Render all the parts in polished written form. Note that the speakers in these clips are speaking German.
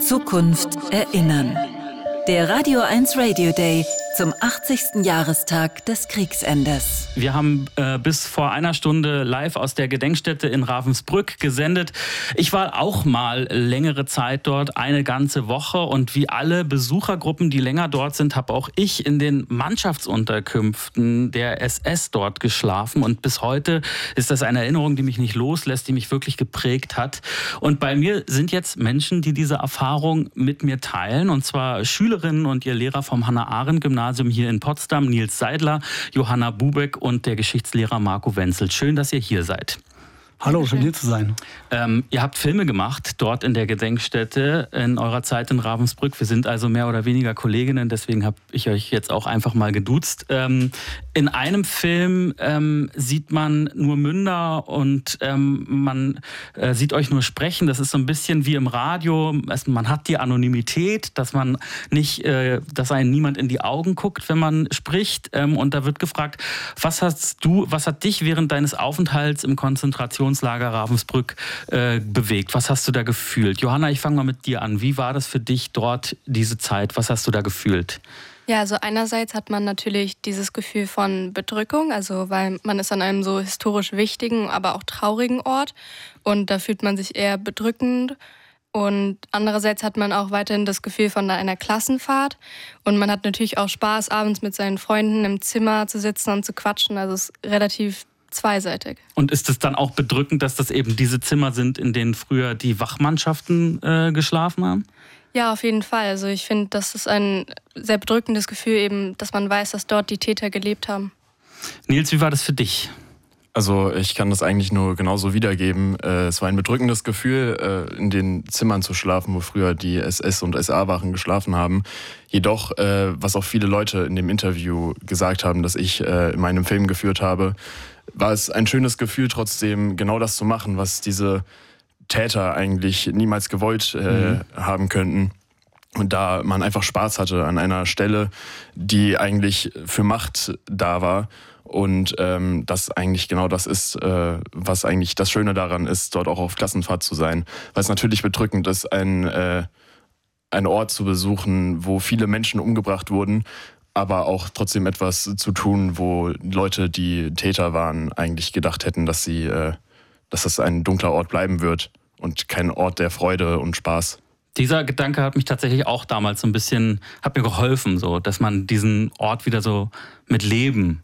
Zukunft erinnern. Der Radio 1 Radio Day zum 80. Jahrestag des Kriegsendes. Wir haben bis vor einer Stunde live aus der Gedenkstätte in Ravensbrück gesendet. Ich war auch mal längere Zeit dort, eine ganze Woche. Und wie alle Besuchergruppen, die länger dort sind, habe auch ich in den Mannschaftsunterkünften der SS dort geschlafen. Und bis heute ist das eine Erinnerung, die mich nicht loslässt, die mich wirklich geprägt hat. Und bei mir sind jetzt Menschen, die diese Erfahrung mit mir teilen. Und zwar Schülerinnen und ihr Lehrer vom Hannah-Arendt-Gymnasium hier in Potsdam, Nils Seidler, Johanna Bubeck und der Geschichtslehrer Marco Wenzel. Schön, dass ihr hier seid. Hallo, schön hier zu sein. Ihr habt Filme gemacht dort in der Gedenkstätte in eurer Zeit in Ravensbrück. Wir sind also mehr oder weniger Kolleginnen, deswegen habe ich euch jetzt auch einfach mal geduzt. In einem Film sieht man nur Münder und man sieht euch nur sprechen. Das ist so ein bisschen wie im Radio. Man hat die Anonymität, dass man nicht, dass einem niemand in die Augen guckt, wenn man spricht. Und da wird gefragt, was hat dich während deines Aufenthalts im Konzentrationslager Ravensbrück bewegt? Was hast du da gefühlt? Johanna, ich fange mal mit dir an. Wie war das für dich dort, diese Zeit? Was hast du da gefühlt? Ja, also einerseits hat man natürlich dieses Gefühl von Bedrückung, also weil man ist an einem so historisch wichtigen, aber auch traurigen Ort und da fühlt man sich eher bedrückend. Und andererseits hat man auch weiterhin das Gefühl von einer Klassenfahrt und man hat natürlich auch Spaß, abends mit seinen Freunden im Zimmer zu sitzen und zu quatschen, also es ist relativ zweiseitig. Und ist es dann auch bedrückend, dass das eben diese Zimmer sind, in denen früher die Wachmannschaften geschlafen haben? Ja, auf jeden Fall. Also ich finde, das ist ein sehr bedrückendes Gefühl eben, dass man weiß, dass dort die Täter gelebt haben. Nils, wie war das für dich? Also ich kann das eigentlich nur genauso wiedergeben. Es war ein bedrückendes Gefühl, in den Zimmern zu schlafen, wo früher die SS- und SA-Wachen geschlafen haben. Jedoch, was auch viele Leute in dem Interview gesagt haben, das ich in meinem Film geführt habe, war es ein schönes Gefühl, trotzdem genau das zu machen, was diese Täter eigentlich niemals gewollt haben könnten. Und da man einfach Spaß hatte an einer Stelle, die eigentlich für Macht da war. Und das eigentlich genau das ist, was eigentlich das Schöne daran ist, dort auch auf Klassenfahrt zu sein. Weil es natürlich bedrückend ist, einen Ort zu besuchen, wo viele Menschen umgebracht wurden, aber auch trotzdem etwas zu tun, wo Leute, die Täter waren, eigentlich gedacht hätten, dass das ein dunkler Ort bleiben wird und kein Ort der Freude und Spaß. Dieser Gedanke hat mich tatsächlich auch damals so ein bisschen, hat mir geholfen, so, dass man diesen Ort wieder so mit Leben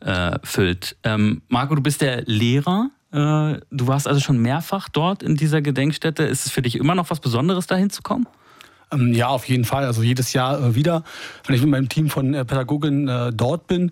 füllt. Marco, du bist der Lehrer. Du warst also schon mehrfach dort in dieser Gedenkstätte. Ist es für dich immer noch was Besonderes, da hinzukommen? Ja, auf jeden Fall. Also jedes Jahr wieder, wenn ich mit meinem Team von Pädagoginnen dort bin.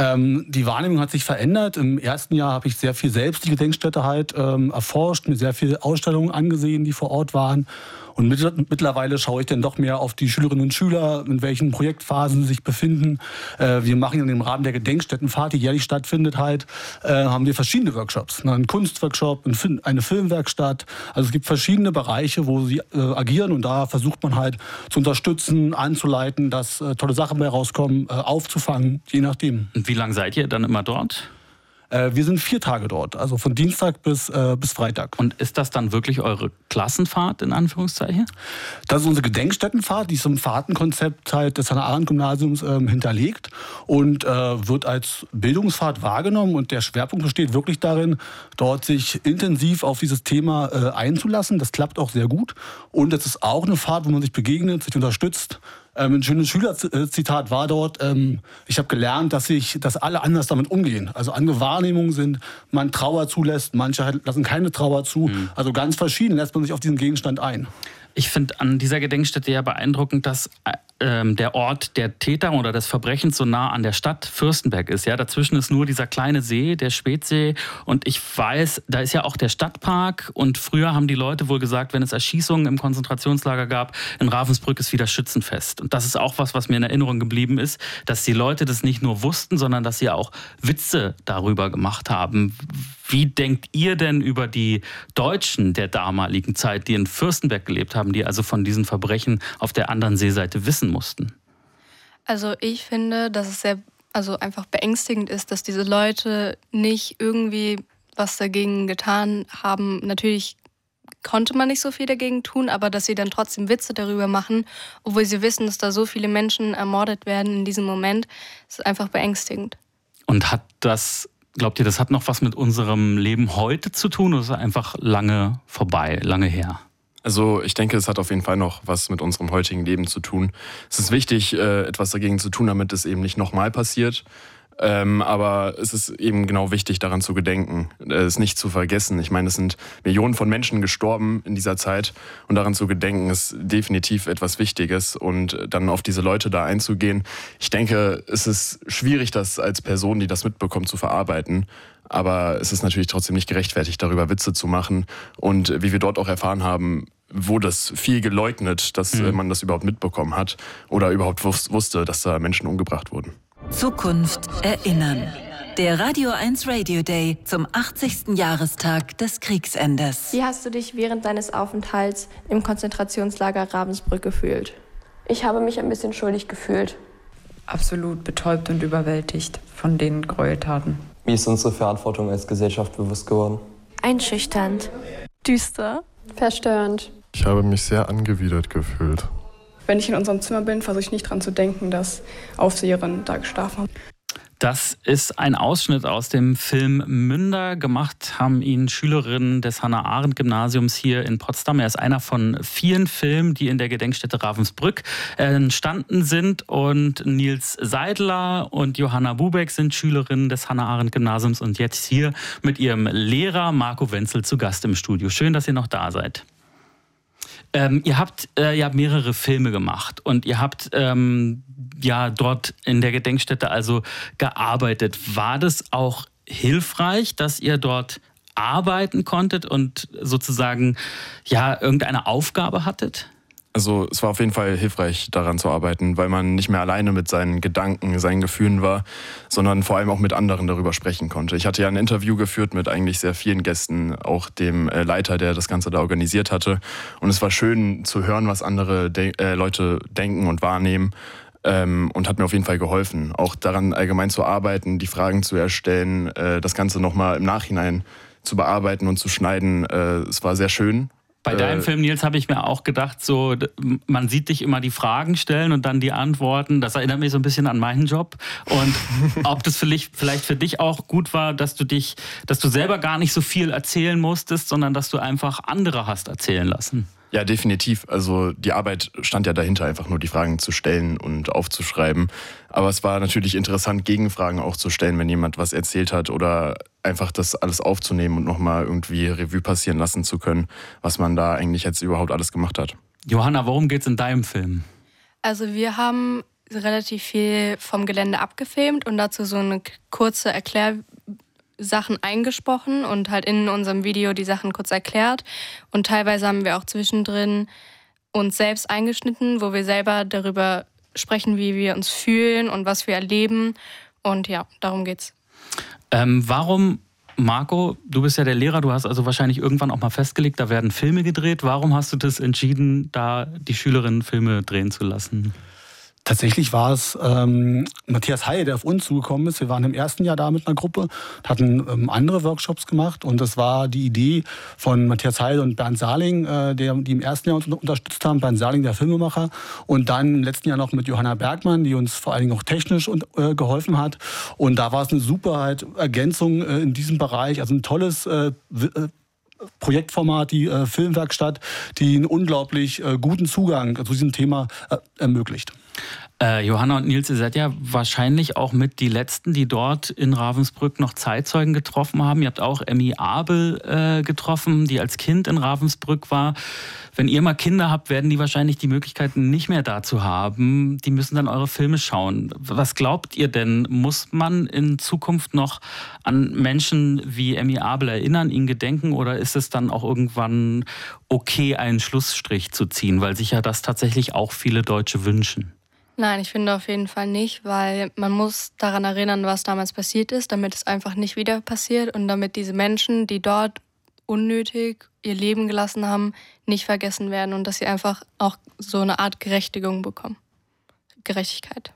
Die Wahrnehmung hat sich verändert. Im ersten Jahr habe ich sehr viel selbst die Gedenkstätte halt erforscht, mir sehr viele Ausstellungen angesehen, die vor Ort waren. Und mittlerweile schaue ich dann doch mehr auf die Schülerinnen und Schüler, in welchen Projektphasen sie sich befinden. Wir machen im Rahmen der Gedenkstättenfahrt, die jährlich stattfindet, haben wir verschiedene Workshops. Einen Kunstworkshop, eine Filmwerkstatt. Also es gibt verschiedene Bereiche, wo sie agieren und da versucht man halt zu unterstützen, anzuleiten, dass tolle Sachen bei rauskommen, aufzufangen, je nachdem. Und wie lange seid ihr dann immer dort? Wir sind 4 Tage dort, also von Dienstag bis Freitag. Und ist das dann wirklich eure Klassenfahrt, in Anführungszeichen? Das ist unsere Gedenkstättenfahrt, die ist im Fahrtenkonzept halt des Hannah-Arendt-Gymnasiums hinterlegt und wird als Bildungsfahrt wahrgenommen. Und der Schwerpunkt besteht wirklich darin, dort sich intensiv auf dieses Thema einzulassen. Das klappt auch sehr gut. Und es ist auch eine Fahrt, wo man sich begegnet, sich unterstützt. Ein schönes Schülerzitat war dort, ich habe gelernt, dass alle anders damit umgehen. Also andere Wahrnehmungen sind, man Trauer zulässt, manche lassen keine Trauer zu. Also ganz verschieden lässt man sich auf diesen Gegenstand ein. Ich finde an dieser Gedenkstätte ja beeindruckend, dass der Ort der Täter oder des Verbrechens so nah an der Stadt Fürstenberg ist. Ja, dazwischen ist nur dieser kleine See, der Spätsee. Und ich weiß, da ist ja auch der Stadtpark. Und früher haben die Leute wohl gesagt, wenn es Erschießungen im Konzentrationslager gab, in Ravensbrück ist wieder Schützenfest. Und das ist auch was mir in Erinnerung geblieben ist, dass die Leute das nicht nur wussten, sondern dass sie auch Witze darüber gemacht haben. Wie denkt ihr denn über die Deutschen der damaligen Zeit, die in Fürstenberg gelebt haben, die also von diesen Verbrechen auf der anderen Seeseite wissen mussten? Also ich finde, dass es einfach beängstigend ist, dass diese Leute nicht irgendwie was dagegen getan haben. Natürlich konnte man nicht so viel dagegen tun, aber dass sie dann trotzdem Witze darüber machen, obwohl sie wissen, dass da so viele Menschen ermordet werden in diesem Moment, ist einfach beängstigend. Und glaubt ihr, das hat noch was mit unserem Leben heute zu tun oder ist es einfach lange vorbei, lange her? Also ich denke, es hat auf jeden Fall noch was mit unserem heutigen Leben zu tun. Es ist wichtig, etwas dagegen zu tun, damit es eben nicht nochmal passiert. Aber es ist eben genau wichtig, daran zu gedenken, es nicht zu vergessen. Ich meine, es sind Millionen von Menschen gestorben in dieser Zeit und daran zu gedenken ist definitiv etwas Wichtiges und dann auf diese Leute da einzugehen. Ich denke, es ist schwierig, das als Person, die das mitbekommt, zu verarbeiten. Aber es ist natürlich trotzdem nicht gerechtfertigt, darüber Witze zu machen. Und wie wir dort auch erfahren haben, wurde das viel geleugnet, dass man das überhaupt mitbekommen hat oder überhaupt wusste, dass da Menschen umgebracht wurden. Zukunft erinnern. Der Radio 1 Radio Day zum 80. Jahrestag des Kriegsendes. Wie hast du dich während deines Aufenthalts im Konzentrationslager Ravensbrück gefühlt? Ich habe mich ein bisschen schuldig gefühlt. Absolut betäubt und überwältigt von den Gräueltaten. Wie ist unsere Verantwortung als Gesellschaft bewusst geworden? Einschüchternd. Düster. Verstörend. Ich habe mich sehr angewidert gefühlt. Wenn ich in unserem Zimmer bin, versuche ich nicht dran zu denken, dass Aufseherinnen da geschlafen haben. Das ist ein Ausschnitt aus dem Film Münder. Gemacht haben ihn Schülerinnen des Hannah-Arendt-Gymnasiums hier in Potsdam. Er ist einer von vielen Filmen, die in der Gedenkstätte Ravensbrück entstanden sind. Und Nils Seidler und Johanna Bubeck sind Schülerinnen des Hannah-Arendt-Gymnasiums und jetzt hier mit ihrem Lehrer Marco Wenzel zu Gast im Studio. Schön, dass ihr noch da seid. Ihr habt mehrere Filme gemacht und ihr habt dort in der Gedenkstätte also gearbeitet. War das auch hilfreich, dass ihr dort arbeiten konntet und sozusagen irgendeine Aufgabe hattet? Also es war auf jeden Fall hilfreich, daran zu arbeiten, weil man nicht mehr alleine mit seinen Gedanken, seinen Gefühlen war, sondern vor allem auch mit anderen darüber sprechen konnte. Ich hatte ja ein Interview geführt mit eigentlich sehr vielen Gästen, auch dem Leiter, der das Ganze da organisiert hatte. Und es war schön zu hören, was andere Leute denken und wahrnehmen. Und hat mir auf jeden Fall geholfen, auch daran allgemein zu arbeiten, die Fragen zu erstellen, das Ganze nochmal im Nachhinein zu bearbeiten und zu schneiden. Es war sehr schön. Bei deinem Film, Nils, habe ich mir auch gedacht, so, man sieht dich immer die Fragen stellen und dann die Antworten. Das erinnert mich so ein bisschen an meinen Job. Und ob das vielleicht für dich auch gut war, dass du selber gar nicht so viel erzählen musstest, sondern dass du einfach andere hast erzählen lassen. Ja, definitiv. Also die Arbeit stand ja dahinter, einfach nur die Fragen zu stellen und aufzuschreiben. Aber es war natürlich interessant, Gegenfragen auch zu stellen, wenn jemand was erzählt hat oder einfach das alles aufzunehmen und nochmal irgendwie Revue passieren lassen zu können, was man da eigentlich jetzt überhaupt alles gemacht hat. Johanna, worum geht's in deinem Film? Also wir haben relativ viel vom Gelände abgefilmt und dazu so eine kurze Sachen eingesprochen und halt in unserem Video die Sachen kurz erklärt. Und teilweise haben wir auch zwischendrin uns selbst eingeschnitten, wo wir selber darüber sprechen, wie wir uns fühlen und was wir erleben. Und ja, darum geht's. Warum, Marco, du bist ja der Lehrer, du hast also wahrscheinlich irgendwann auch mal festgelegt, da werden Filme gedreht. Warum hast du das entschieden, da die Schülerinnen Filme drehen zu lassen? Tatsächlich war es Matthias Heil, der auf uns zugekommen ist. Wir waren im ersten Jahr da mit einer Gruppe, hatten andere Workshops gemacht und das war die Idee von Matthias Heil und Bernd Saling, die im ersten Jahr uns unterstützt haben. Bernd Saling, der Filmemacher, und dann im letzten Jahr noch mit Johanna Bergmann, die uns vor allen Dingen auch technisch geholfen hat. Und da war es eine super Ergänzung in diesem Bereich, also ein tolles Projektformat, die Filmwerkstatt, die einen unglaublich guten Zugang zu diesem Thema ermöglicht. Johanna und Nils, ihr seid ja wahrscheinlich auch mit die Letzten, die dort in Ravensbrück noch Zeitzeugen getroffen haben. Ihr habt auch Emmy Abel getroffen, die als Kind in Ravensbrück war. Wenn ihr mal Kinder habt, werden die wahrscheinlich die Möglichkeiten nicht mehr dazu haben. Die müssen dann eure Filme schauen. Was glaubt ihr denn? Muss man in Zukunft noch an Menschen wie Emmy Abel erinnern, ihnen gedenken? Oder ist es dann auch irgendwann okay, einen Schlussstrich zu ziehen? Weil sich ja das tatsächlich auch viele Deutsche wünschen. Nein, ich finde auf jeden Fall nicht, weil man muss daran erinnern, was damals passiert ist, damit es einfach nicht wieder passiert und damit diese Menschen, die dort unnötig ihr Leben gelassen haben, nicht vergessen werden und dass sie einfach auch so eine Art Gerechtigung bekommen. Gerechtigkeit.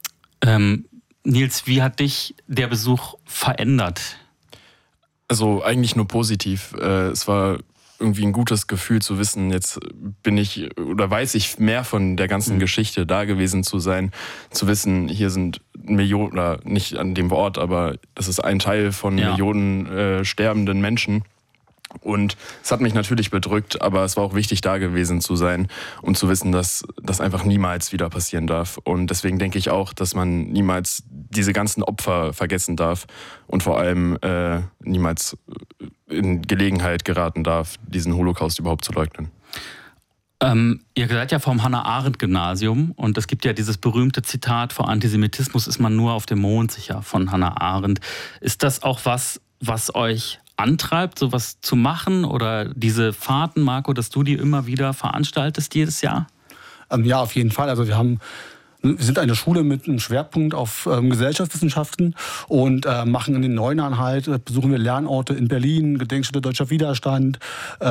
Nils, wie hat dich der Besuch verändert? Also eigentlich nur positiv. Es war irgendwie ein gutes Gefühl zu wissen, jetzt weiß ich mehr von der ganzen Geschichte, da gewesen zu sein, zu wissen, hier sind Millionen, oder nicht an dem Ort, aber das ist ein Teil von Millionen sterbenden Menschen. Und es hat mich natürlich bedrückt, aber es war auch wichtig, da gewesen zu sein und zu wissen, dass das einfach niemals wieder passieren darf. Und deswegen denke ich auch, dass man niemals diese ganzen Opfer vergessen darf und vor allem niemals in Gelegenheit geraten darf, diesen Holocaust überhaupt zu leugnen. Ihr seid ja vom Hannah-Arendt-Gymnasium und es gibt ja dieses berühmte Zitat, vor Antisemitismus ist man nur auf dem Mond sicher, von Hannah Arendt. Ist das auch was euch antreibt, sowas zu machen, oder diese Fahrten, Marco, dass du die immer wieder veranstaltest jedes Jahr? Ja, auf jeden Fall. Also wir sind eine Schule mit einem Schwerpunkt auf Gesellschaftswissenschaften und machen in den Neuneinheit, besuchen wir Lernorte in Berlin, Gedenkstätte Deutscher Widerstand,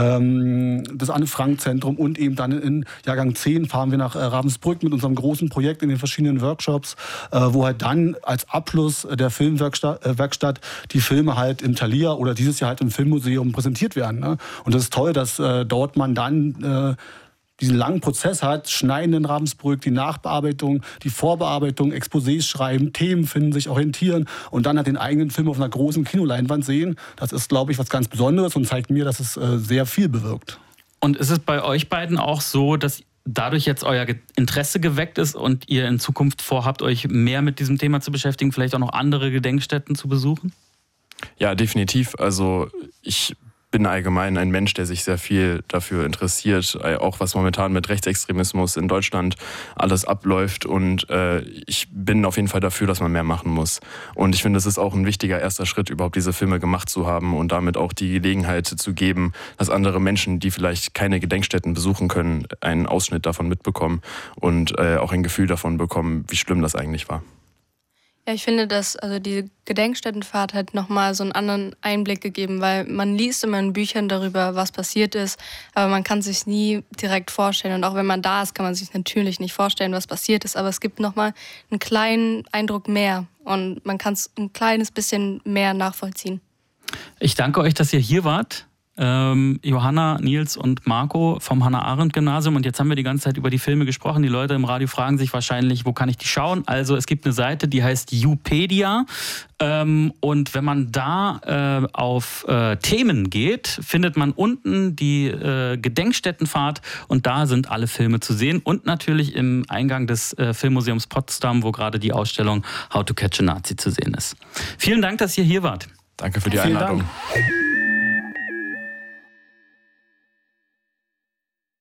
das Anne-Frank-Zentrum, und eben dann in Jahrgang 10 fahren wir nach Ravensbrück mit unserem großen Projekt in den verschiedenen Workshops, wo halt dann als Abschluss der Filmwerkstatt die Filme halt im Thalia oder dieses Jahr halt im Filmmuseum präsentiert werden. Ne? Und das ist toll, dass dort man dann diesen langen Prozess hat, Schneiden in Ravensbrück, die Nachbearbeitung, die Vorbearbeitung, Exposés schreiben, Themen finden, sich orientieren und dann halt den eigenen Film auf einer großen Kinoleinwand sehen. Das ist, glaube ich, was ganz Besonderes und zeigt mir, dass es sehr viel bewirkt. Und ist es bei euch beiden auch so, dass dadurch jetzt euer Interesse geweckt ist und ihr in Zukunft vorhabt, euch mehr mit diesem Thema zu beschäftigen, vielleicht auch noch andere Gedenkstätten zu besuchen? Ja, definitiv. Also ich bin allgemein ein Mensch, der sich sehr viel dafür interessiert, auch was momentan mit Rechtsextremismus in Deutschland alles abläuft, und ich bin auf jeden Fall dafür, dass man mehr machen muss. Und ich finde, es ist auch ein wichtiger erster Schritt, überhaupt diese Filme gemacht zu haben und damit auch die Gelegenheit zu geben, dass andere Menschen, die vielleicht keine Gedenkstätten besuchen können, einen Ausschnitt davon mitbekommen und auch ein Gefühl davon bekommen, wie schlimm das eigentlich war. Ja, ich finde, dass die Gedenkstättenfahrt hat nochmal so einen anderen Einblick gegeben, weil man liest immer in Büchern darüber, was passiert ist, aber man kann sich nie direkt vorstellen. Und auch wenn man da ist, kann man sich natürlich nicht vorstellen, was passiert ist. Aber es gibt nochmal einen kleinen Eindruck mehr und man kann es ein kleines bisschen mehr nachvollziehen. Ich danke euch, dass ihr hier wart. Johanna, Nils und Marco vom Hannah-Arendt-Gymnasium. Und jetzt haben wir die ganze Zeit über die Filme gesprochen. Die Leute im Radio fragen sich wahrscheinlich, wo kann ich die schauen? Also es gibt eine Seite, die heißt Youpedia. Und wenn man da auf Themen geht, findet man unten die Gedenkstättenfahrt und da sind alle Filme zu sehen. Und natürlich im Eingang des Filmmuseums Potsdam, wo gerade die Ausstellung How to Catch a Nazi zu sehen ist. Vielen Dank, dass ihr hier wart. Danke für die Einladung. Vielen Dank.